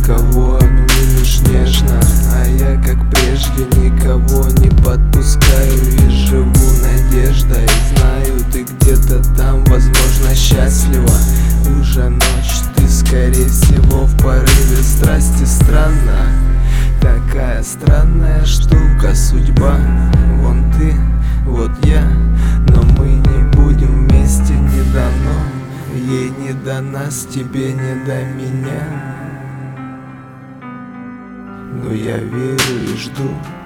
кого обнимешь нежно, а я, как прежде, никого не подпускаю и живу надеждой. Знаю, ты где-то там, возможно, счастлива. Уже ночь, ты, скорее всего, в порыве страсти. Странно, такая странная штука судьба. Вон ты, вот я, но мы не будем вместе, не дано. Ей не до нас, тебе не до меня. Но я верю и жду.